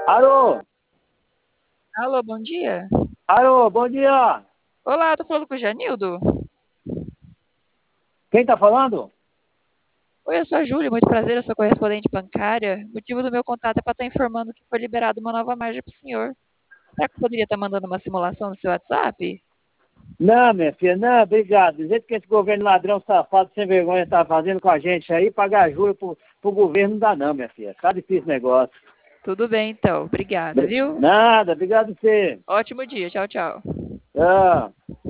Alô? Alô, bom dia. Alô, bom dia. Olá, tô falando com o Janildo. Quem tá falando? Oi, eu sou a Júlia, muito prazer, eu sou correspondente bancária. O motivo do meu contato é para estar informando que foi liberada uma nova margem para o senhor. Será que eu poderia estar mandando uma simulação no seu WhatsApp? Não, minha filha, não, obrigado. Do jeito que esse governo ladrão safado, sem vergonha, tá fazendo com a gente aí, pagar juros pro governo não dá não, minha filha. Tá difícil o negócio. Tudo bem, então. Obrigada, viu? Nada, obrigado a você. Ótimo dia. Tchau, tchau. Tchau.